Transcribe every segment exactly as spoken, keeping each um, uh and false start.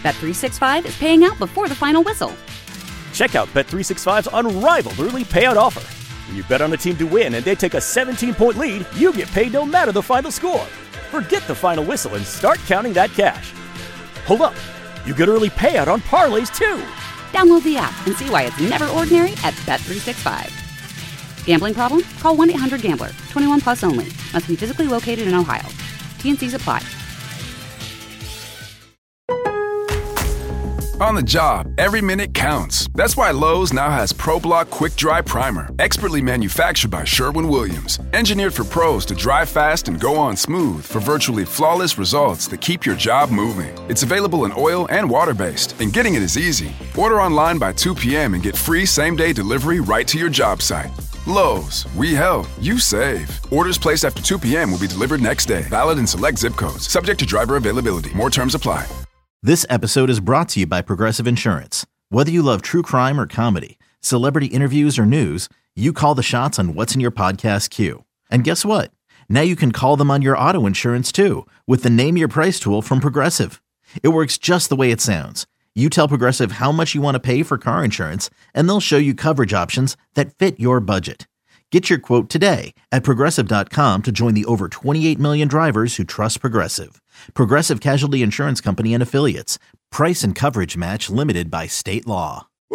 Bet three sixty-five is paying out before the final whistle. Check out Bet three sixty-five's unrivaled early payout offer. When you bet on a team to win and they take a seventeen-point lead, you get paid no matter the final score. Forget the final whistle and start counting that cash. Hold up. You get early payout on parlays, too. Download the app and see why it's never ordinary at Bet three sixty-five. Gambling problem? Call one eight hundred gambler. twenty-one plus only. Must be physically located in Ohio. T N Cs apply. On the job, every minute counts. That's why Lowe's now has ProBlock Quick Dry Primer, expertly manufactured by Sherwin-Williams. Engineered for pros to dry fast and go on smooth for virtually flawless results that keep your job moving. It's available in oil and water-based, and getting it is easy. Order online by two p.m. and get free same-day delivery right to your job site. Lowe's, we help, you save. Orders placed after two p.m. will be delivered next day. Valid in select zip codes. Subject to driver availability. More terms apply. This episode is brought to you by Progressive Insurance. Whether you love true crime or comedy, celebrity interviews or news, you call the shots on what's in your podcast queue. And guess what? Now you can call them on your auto insurance too with the Name Your Price tool from Progressive. It works just the way it sounds. You tell Progressive how much you want to pay for car insurance, and they'll show you coverage options that fit your budget. Get your quote today at Progressive dot com to join the over twenty-eight million drivers who trust Progressive. Progressive Casualty Insurance Company and Affiliates. Price and coverage match limited by state law. Woo!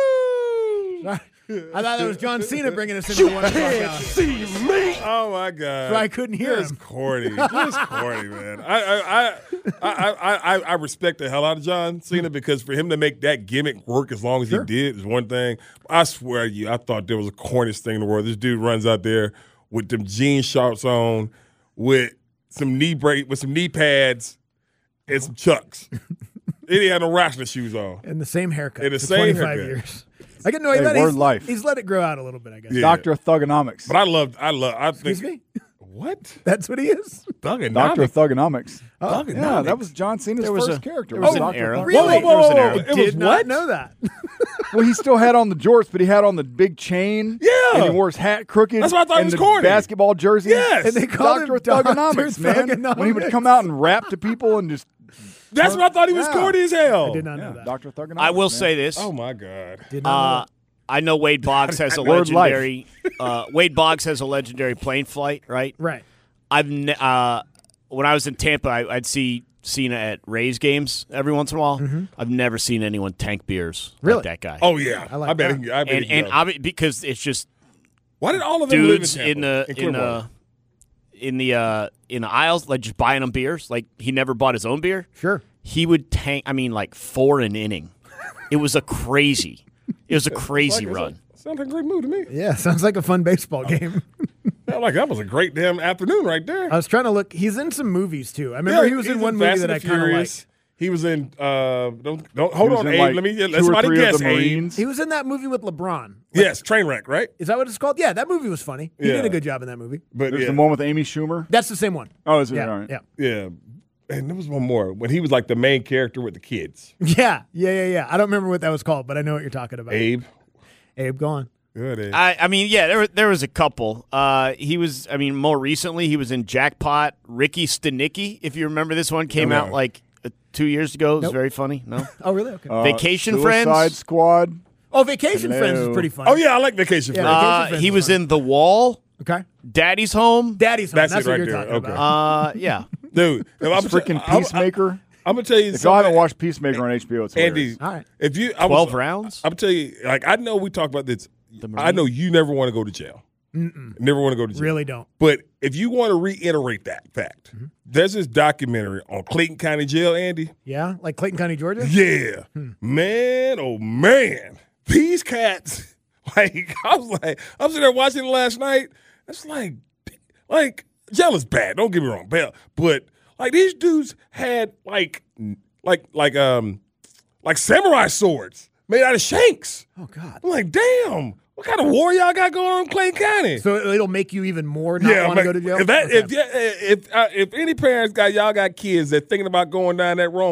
I thought that was John Cena bringing us into the one o'clock hour. See me? Oh my God! So I couldn't hear That's him. corny. That's corny, man. I I, I I I I respect the hell out of John Cena because for him to make that gimmick work as long as Sure. he did is one thing. I swear to you, I thought there was the corniest thing in the world. This dude runs out there with them jean shorts on, with some knee break, with some knee pads, and some chucks. He didn't have no wrestling shoes on. And the same haircut. And the for same twenty-five haircut. years. I get no idea. Hey, word he's, life. he's let it grow out a little bit, I guess. Yeah. Doctor of Thugonomics. But I love, I love, I Excuse think. me? What? That's what he is? Thugonomics. Doctor of Thugonomics. Oh, Yeah, that was John Cena's There was first a- character. there was was an Doctor era. Thugonomics. Really? Whoa, whoa, whoa, There was an whoa. era. It was Did not what? know that. Well, he still had on the jorts, but he had on the big chain. Yeah. And he wore his hat crooked. That's why I thought it and was the corny. basketball jersey. Yes. And they called Doctor him of Thugonomics, Doctor man. When he would come out and rap to people and just. That's what I thought he was Yeah. corny as hell. I did not know Yeah, that. Doctor of Thugonomics. I will man. say this. Oh my God. Did not know Uh, I know Wade Boggs has a Word life. legendary. Uh, Wade Boggs has a legendary plane flight, right? that. Right. I've ne- uh, when I was in Tampa, I, I'd see Cena at Rays games every once in a while. Mm-hmm. I've never seen anyone tank beers Really? like that guy. Oh yeah. I like I bet. that. He, I bet and he and does. I, mean, because it's just Why did all of them dudes live in, in Tampa, the in Clearwater? the in the uh, in the aisles, like just buying them beers. Like he never bought his own beer. Sure. He would tank. I mean, like four an inning. It was a crazy. It was a crazy Like, run. Sounds like a great move to me. Yeah, sounds like a fun baseball game. Sound like that was a great damn afternoon right there. I was trying to look. He's in some movies, too. I remember he was he's in one movie Fast that and I the kind of Furious. liked. He was in. Uh, don't don't hold He was on, in, Abe. like, let me let two or somebody three guess. of the Abe. Marines. He was in that movie with LeBron. Yes, Trainwreck, right? Is that what it's called? Yeah, that movie was funny. He Yeah. did a good job in that movie. But There's yeah, the one with Amy Schumer. That's the same one. Oh, is it? Yeah, All right. yeah. yeah. And there was one more when he was like the main character with the kids. Yeah, yeah, yeah, yeah. I don't remember what that was called, but I know what you're talking about. Abe. Abe, go on. Good. Abe. I, I mean, yeah, there there was a couple. Uh, he was, I mean, more recently he was in Jackpot. Ricky Stenicki, if you remember this one, came No. out like uh, two years ago. It was Nope. very funny. No, Oh, really? Okay. Uh, Vacation Suicide Friends? Squad. oh, Vacation Hello. Friends is pretty funny. Oh yeah, I like Vacation Yeah. Friends. Vacation uh, Friends he is was funny. in The Wall, Okay. Daddy's Home. Daddy's Home. That's That's, it what right you're there. talking Okay. about. Uh, yeah. Dude, if I'm Freaking I'm- Peacemaker. I'm gonna tell you. If y'all something. haven't watched Peacemaker on H B O, it's Andy, hilarious. All right. if you I Twelve was, rounds. I'm tell you, like I know we talked about this. The I know Marine? you never want to go to jail. Mm-mm. Never want to go to jail. Really don't. But if you want to reiterate that fact, Mm-hmm. there's this documentary on Clayton County Jail, Andy. Yeah? Like Clayton County, Georgia? Yeah, Hmm. man, oh man, these cats. Like I was like, I was sitting there watching it last night. It's like, like jail is bad. Don't get me wrong, but but like these dudes had like like like um like samurai swords made out of shanks. Oh, God. I'm like, damn, what kind of war y'all got going on in Clayton County? So it'll make you even more not want to man, go to jail? If that, Okay. if yeah, if uh, if any parents got y'all got kids that thinking about going down that road,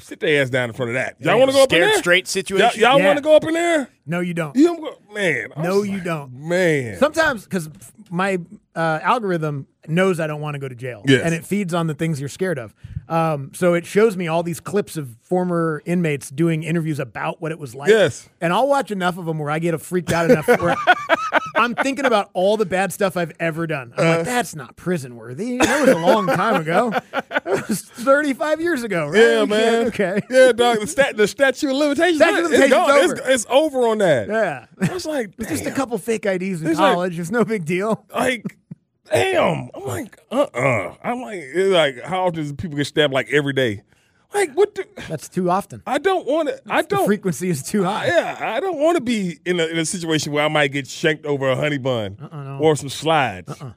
sit their ass down in front of that. Y'all want to go up in Scared there? straight situation. Y'all, y'all Yeah. want to go up in there? No, you don't. You don't go, man. I No, was you like, don't. Man. Sometimes, because my uh, algorithm knows I don't want to go to jail, Yes. and it feeds on the things you're scared of. Um, so it shows me all these clips of former inmates doing interviews about what it was like. Yes. And I'll watch enough of them where I get freaked out enough where I'm thinking about all the bad stuff I've ever done. I'm Uh, like, that's not prison worthy. That was a long time ago. That was thirty-five years ago, right? Yeah, You man. can't- Okay. Yeah, dog. The, stat, the statute of limitations. Statute of it's limitations gone. over. It's, it's over on that. Yeah. I was like, It's just a damn. couple fake I Ds in It's like- college. It's no big deal. Like, damn. I'm like, uh uh I'm like, it's like, how often do people get stabbed like every day? Like, what the? That's too often. I don't want to. I The don't. frequency is too high. Yeah, I don't want to be in a, in a situation where I might get shanked over a honey bun Uh-uh, no. or some slides. Uh-uh.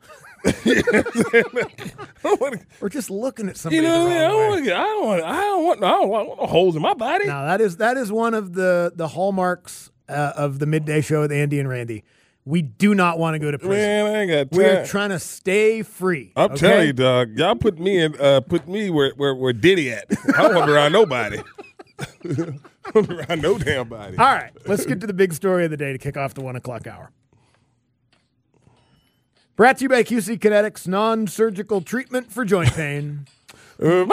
Or just looking at somebody You know the what I mean? I wrong don't way. want to get. I don't want. I don't want. I don't want, I want no holes in my body. Now that is that is one of the the hallmarks uh, of the midday show with Andy and Randy. We do not want to go to prison. Man, I ain't got time. We're trying to stay free. I'm okay? telling you, dog. Y'all put me in. Uh, put me where where where Diddy at. I don't want to be around nobody. I don't want to be around no damn body. All right, let's get to the big story of the day to kick off the one o'clock hour. Brought to you by Q C Kinetics, non-surgical treatment for joint pain. Uh,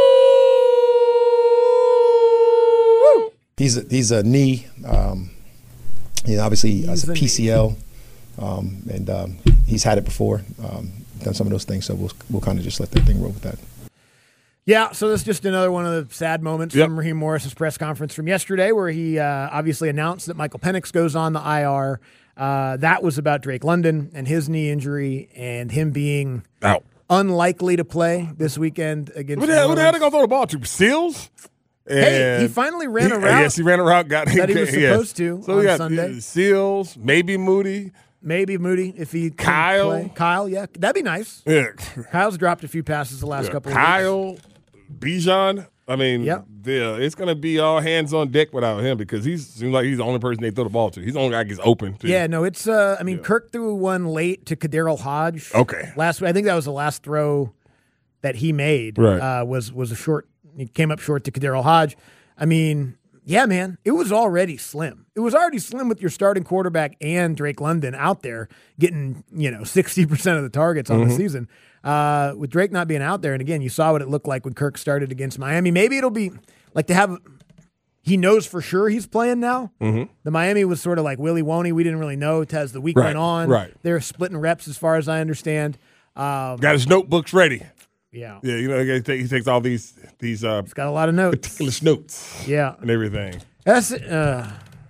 He's a, he's a knee. Um, you know, obviously He's as a a P C L, um, and um, he's had it before. Um, done some of those things, so we'll we'll kind of just let that thing roll with that. Yeah, so that's just another one of the sad moments Yep. from Raheem Morris's press conference from yesterday, where he uh, obviously announced that Michael Penix goes on the I R. Uh, that was about Drake London and his knee injury and him being out. unlikely to play this weekend against. What the hell? New What the hell they Orleans. gonna throw the ball to? Seals? Hey, he And finally ran a he- route Yes, he ran a route. Got that he was yes. supposed to So on we got Sunday. uh, Seals, maybe Moody. Maybe Moody if he can Kyle. play. Kyle, yeah, that'd be nice. Yeah. Kyle's dropped a few passes the last Yeah, couple of weeks. Kyle, Bijan. I mean, Yep. yeah, it's gonna be all hands on deck without him because he seems like he's the only person they throw the ball to. He's the only guy that gets open. To. Yeah, no, it's. Uh, I mean, Kirk threw one late to Kaderil Hodge. Okay. last week. I think that was the last throw that he made. Right. uh, was was a short. He came up short to Kaderil Hodge. I mean, yeah, man, it was already slim. It was already slim with your starting quarterback and Drake London out there getting you know sixty percent of the targets on Mm-hmm. the season. Uh, with Drake not being out there, and again, you saw what it looked like when Kirk started against Miami. Maybe it'll be like to have. He knows for sure he's playing now. Mm-hmm. The Miami was sort of like Willie Woney. We didn't really know as the week Right, went on. right. They're splitting reps as far as I understand. Um, Got his notebooks ready. yeah. Yeah, you know, he takes, he takes all these these uh, He's got a lot of notes. meticulous notes Yeah. and everything. That's uh,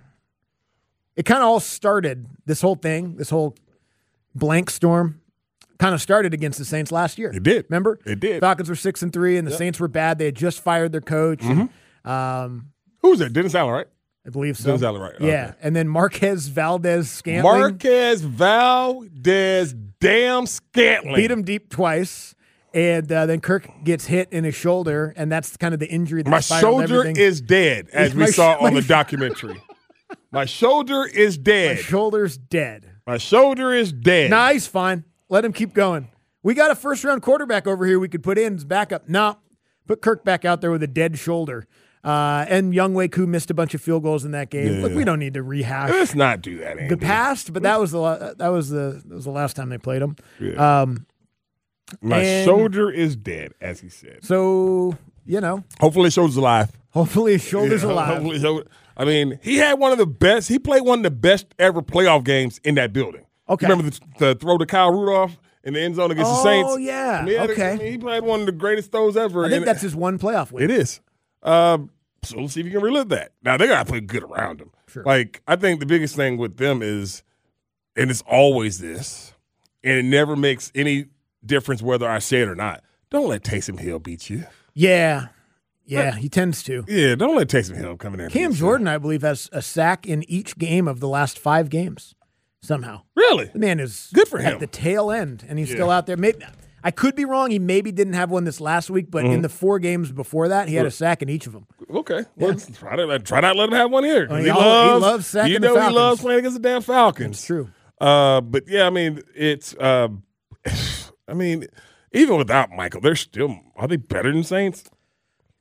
it kind of all started, this whole thing, this whole blank storm kind of started against the Saints last year. It did. Remember? It did. Falcons were six and three, and the Saints were bad. They had just fired their coach. and, um, Who was that? Dennis Allen, right? I believe so. Dennis Allen, right? Yeah. Okay. And then Marquez Valdez Scantling Marquez Valdez damn Scantling. beat him deep twice. And uh, then Kirk gets hit in his shoulder, and that's kind of the injury that My spiraled shoulder everything. is dead, as we My saw sh- on my- the documentary. My shoulder is My dead. shoulder's dead. My shoulder is dead. Nah, he's fine. Let him keep going. We got a first round quarterback over here we could put in as backup. No, put Kirk back out there with a dead shoulder. Uh, and Younghoe Koo missed a bunch of field goals in that game. Yeah. Look, we don't need to rehash Let's not do that, Andy. the past, but that was the la- that was the that was the last time they played him. Yeah. Um, My and- shoulder is dead, as he said. so you know, Hopefully, his shoulder's alive. hopefully his shoulder's Yeah, alive. hopefully his shoulder- I mean, he had one of the best. He played one of the best ever playoff games in that building. Okay. You remember the, the throw to Kyle Rudolph in the end zone against Oh, the Saints? yeah. I mean, he had a- Okay. I mean, he played one of the greatest throws ever. I think and- that's his one playoff win. It is. Um, so let's see if you can relive that. Now they gotta play good around him. Sure. Like I think the biggest thing with them is, and it's always this, and it never makes any difference whether I say it or not. Don't let Taysom Hill beat you. Yeah, yeah, he tends to. Yeah, don't let Taysom Hill come in there. and Cam beat you. Jordan, I believe, has a sack in each game of the last five games. Somehow, Really? the man is Good for at him. the tail end, and he's Yeah. still out there. Maybe I could be wrong. He maybe didn't have one this last week, but Mm-hmm. in the four games before that, he had a sack in each of them. Okay. Well, let's try to try not let him have one here. 'cause Oh, he, he al- he loves, loves sacking You the know he Falcons. loves playing against the damn Falcons. It's true. Uh, but yeah, I mean, it's. Uh, I mean, even without Michael, they're still. Are they better than Saints?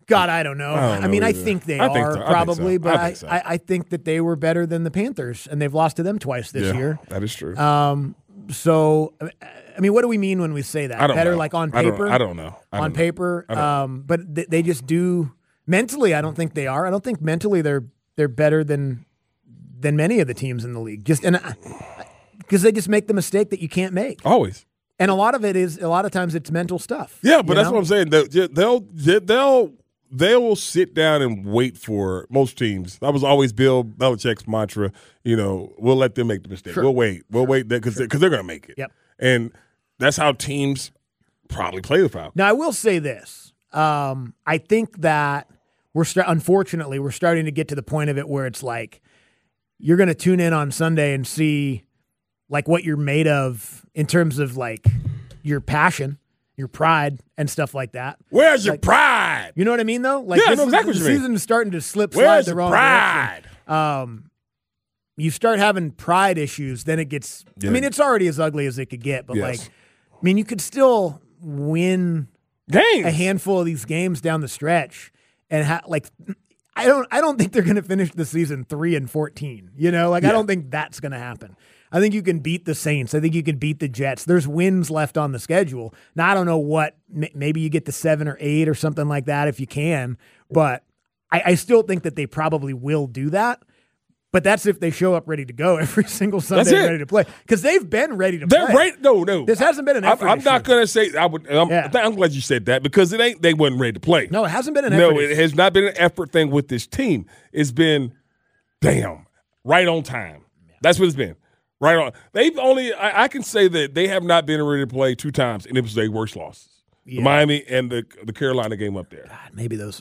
God, I don't know. I, don't I mean, know I either. think they I are think so. I probably, think so. but I I, think so. I, I think that they were better than the Panthers, and they've lost to them twice this yeah, year. That is true. Um, so, I mean, what do we mean when we say that? I don't better, know. like on I don't- paper. I don't know. I don't on know. paper, I don't know. um, but th- they just do mentally. I don't think they are. I don't think mentally they're they're better than than many of the teams in the league. Just and because they just make the mistake that you can't make. Always. And a lot of it is, a lot of times it's mental stuff. Yeah, but you that's know? what I'm saying. They'll, they'll they'll they will sit down and wait for most teams. That was always Bill Belichick's mantra. You know, we'll let them make the mistake. Sure. We'll wait. We'll wait because Sure. because they're going to make it. Yep. And that's how teams probably play the Falcons. Now, I will say this. Um, I think that we're st- unfortunately we're starting to get to the point of it where it's like you're going to tune in on Sunday and see like what you're made of in terms of like your passion, your pride, and stuff like that. Where's your Like, pride? You know what I mean, though? Like Yeah, I this know is- exactly the what you mean. season is starting to slip slide Where's the your wrong pride? direction. Um, you start having pride issues, then it gets. Yeah. I mean, it's already as ugly as it could get, but Yes. like, I mean, you could still win Games. a handful of these games down the stretch, and ha- like, I don't, I don't think they're going to finish the season three and fourteen. You know, like Yeah. I don't think that's going to happen. I think you can beat the Saints. I think you can beat the Jets. There's wins left on the schedule. Now, I don't know what, m- maybe you get to seven or eight or something like that if you can, but I, I still think that they probably will do that. But that's if they show up ready to go every single Sunday, That's it. ready to play. Because they've been ready to They're play. right. No, no. This hasn't been an effort. I'm, I'm this not year. going to say. I would. I'm, Yeah. I'm glad you said that because it ain't. They wasn't ready to play. No, it hasn't been an No, effort. it this has not been an effort thing with this team. It's been, damn, right on time. That's what it's been. Right on. They've only. I, I can say that they have not been ready to play two times, and it was their worst losses. Yeah. The Miami and the the Carolina game up there. God, maybe those.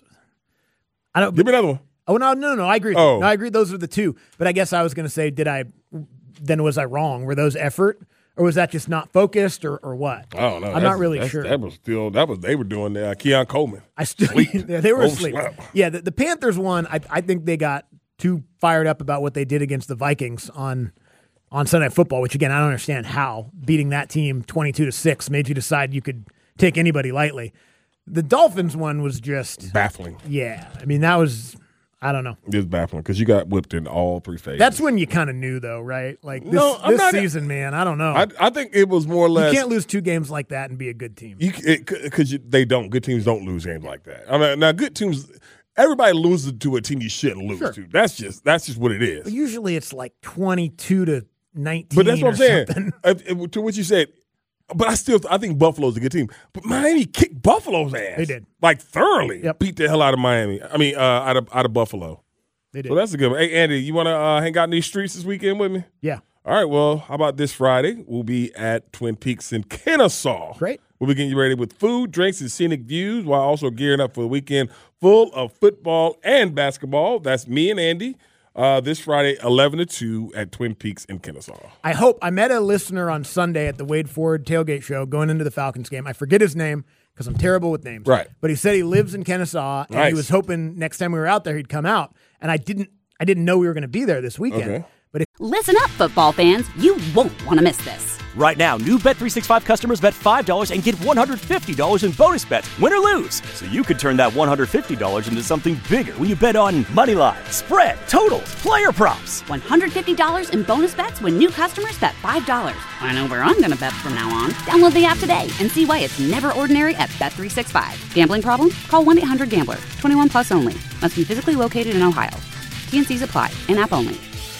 I don't. Give me another one. Oh no, no, no! I agree. Oh. No, I agree. Those are the two. But I guess I was going to say, did I? Then was I wrong? Were those effort, or was that just not focused, or or what? I don't know. I'm That's- not really that's- sure. That was still. That was they were doing uh, Keon Coleman. I still. yeah, they were asleep. Overslept. Yeah, the, the Panthers one. I I think they got too fired up about what they did against the Vikings on on Sunday Night Football. Which again, I don't understand how beating that team twenty-two to six made you decide you could take anybody lightly. The Dolphins one was just Baffling. yeah. I mean, that was. I don't know. It was baffling because you got whipped in all three phases. That's when you kind of knew, though, right? Like this, No, I'm this not- season, man. I don't know. I, I think it was more or you less. can't lose two games like that and be a good team. You because they don't. Good teams don't lose games like that. I mean, now good teams. Everybody loses to a team you shouldn't lose Sure. to. That's just that's just what it is. But usually it's like twenty-two to nineteen. But that's what I'm or saying. something. If- if- to what you said. But I still I think Buffalo's a good team. But Miami kicked Buffalo's ass. They did. Like thoroughly. Yep. Beat the hell out of Miami. I mean, uh, out of out of Buffalo. They did. So that's a good one. Hey, Andy, you want to uh, hang out in these streets this weekend with me? Yeah. All right, well, how about this Friday? We'll be at Twin Peaks in Kennesaw. Great. We'll be getting you ready with food, drinks, and scenic views while also gearing up for a weekend full of football and basketball. That's me and Andy uh, this Friday, eleven to two at Twin Peaks in Kennesaw. I hope. I met a listener on Sunday at the Wade Ford tailgate show going into the Falcons game. I forget his name because I'm terrible with names. Right. But he said he lives in Kennesaw, and Nice. he was hoping next time we were out there he'd come out. And I didn't. I didn't know we were going to be there this weekend. Okay. But if Listen up, football fans. You won't want to miss this. Right now, new Bet three sixty-five customers bet five dollars and get one hundred fifty dollars in bonus bets, win or lose. So you could turn that one hundred fifty dollars into something bigger when you bet on money line, spread, totals, player props. one hundred fifty dollars in bonus bets when new customers bet five dollars. I know where I'm going to bet from now on. Download the app today and see why it's never ordinary at Bet three sixty-five. Gambling problem? Call one eight hundred gambler. twenty-one plus only. Must be physically located in Ohio. T N Cs apply. In-app only.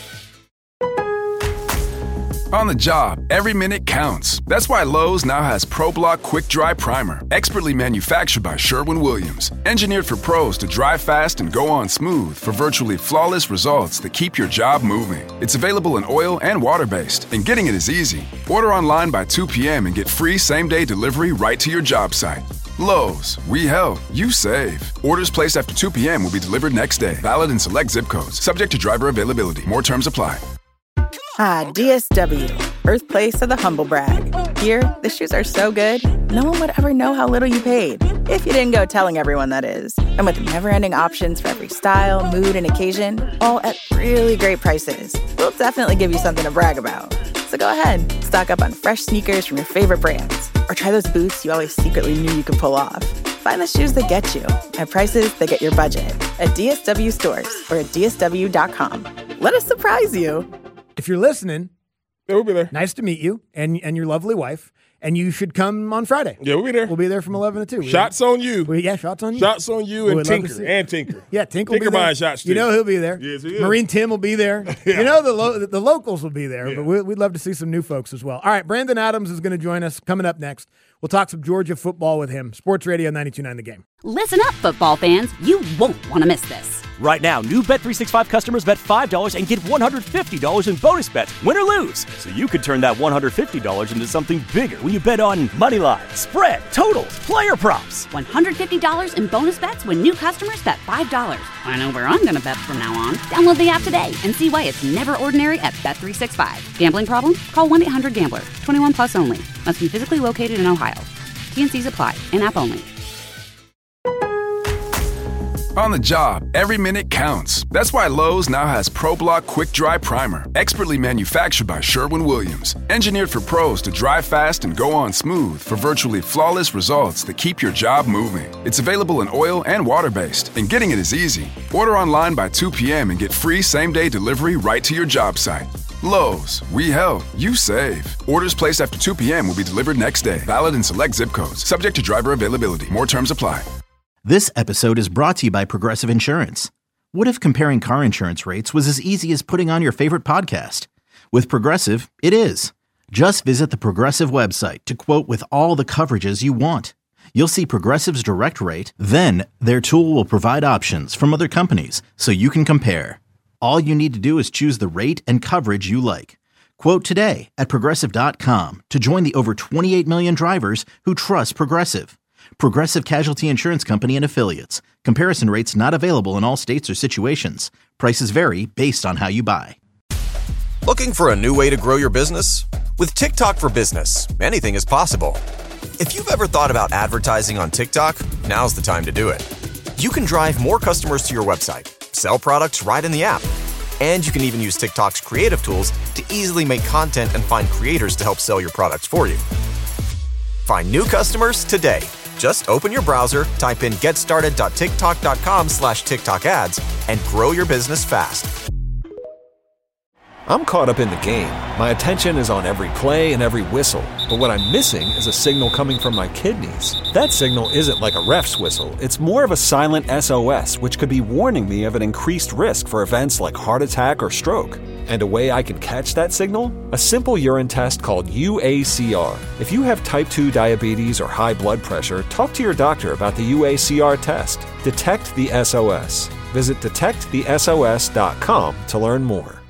On the job, every minute counts. That's why Lowe's now has ProBlock Quick Dry Primer, expertly manufactured by Sherwin-Williams. Engineered for pros to dry fast and go on smooth for virtually flawless results that keep your job moving. It's available in oil and water-based, and getting it is easy. Order online by two p.m. and get free same-day delivery right to your job site. Lowe's, we help, you save. Orders placed after two p.m. will be delivered next day. Valid in select zip codes. Subject to driver availability. More terms apply. Ah, D S W, birthplace of the humble brag. Here, the shoes are so good, no one would ever know how little you paid. If you didn't go telling everyone, that is. And with never-ending options for every style, mood, and occasion, all at really great prices, we'll definitely give you something to brag about. So go ahead, stock up on fresh sneakers from your favorite brands, or try those boots you always secretly knew you could pull off. Find the shoes that get you at prices that get your budget at D S W stores or at D S W dot com. Let us surprise you. If you're listening, yeah, we'll be there. Nice to meet you and and your lovely wife. And you should come on Friday. Yeah, we'll be there. We'll be there from eleven to two. Shots on you. We, yeah, shots on you. Shots on you and Tinker. And Tinker. Yeah, Tinker will Tinker be there. buying shots, too. You know he'll be there. Yes, he is. Marine Tim will be there. Yeah. You know the lo- the locals will be there, Yeah. but we, we'd love to see some new folks as well. All right, Brandon Adams is going to join us coming up next. We'll talk some Georgia football with him. Sports Radio ninety-two point nine The Game. Listen up, football fans. You won't want to miss this. Right now, new Bet three sixty-five customers bet five dollars and get one hundred fifty dollars in bonus bets, win or lose. So you could turn that one hundred fifty dollars into something bigger when you bet on money line, spread, totals, player props. one hundred fifty dollars in bonus bets when new customers bet five dollars. I know where I'm going to bet from now on. Download the app today and see why it's never ordinary at Bet three sixty-five. Gambling problem? Call one eight hundred gambler. twenty-one plus only. Must be physically located in Ohio. T and C's apply. In-app only. On the job, every minute counts. That's why Lowe's now has ProBlock Quick Dry Primer, expertly manufactured by Sherwin-Williams. Engineered for pros to dry fast and go on smooth for virtually flawless results that keep your job moving. It's available in oil and water-based, and getting it is easy. Order online by two p.m. and get free same-day delivery right to your job site. Lowe's, we help, you save. Orders placed after two p.m. will be delivered next day. Valid in select zip codes. Subject to driver availability. More terms apply. This episode is brought to you by Progressive Insurance. What if comparing car insurance rates was as easy as putting on your favorite podcast? With Progressive, it is. Just visit the Progressive website to quote with all the coverages you want. You'll see Progressive's direct rate, then their tool will provide options from other companies so you can compare. All you need to do is choose the rate and coverage you like. Quote today at Progressive dot com to join the over twenty-eight million drivers who trust Progressive. Progressive Casualty Insurance Company and Affiliates. Comparison rates not available in all states or situations. Prices vary based on how you buy. Looking for a new way to grow your business? With TikTok for Business, anything is possible. If you've ever thought about advertising on TikTok, now's the time to do it. You can drive more customers to your website, sell products right in the app, and you can even use TikTok's creative tools to easily make content and find creators to help sell your products for you. Find new customers today. Just open your browser, type in getstarted.tiktok.com slash TikTok ads, and grow your business fast. I'm caught up in the game. My attention is on every play and every whistle. But what I'm missing is a signal coming from my kidneys. That signal isn't like a ref's whistle. It's more of a silent S O S, which could be warning me of an increased risk for events like heart attack or stroke. And a way I can catch that signal? A simple urine test called U A C R. If you have type two diabetes or high blood pressure, talk to your doctor about the U A C R test. Detect the S O S. Visit detect the S O S dot com to learn more.